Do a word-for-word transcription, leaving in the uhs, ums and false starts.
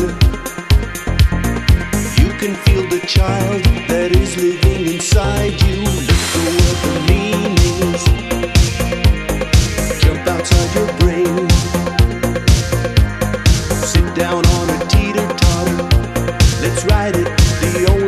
You can feel the child that is living inside you. Let go of the meanings. Jump outside your brain. Sit down on a teeter-totter. Let's ride it the old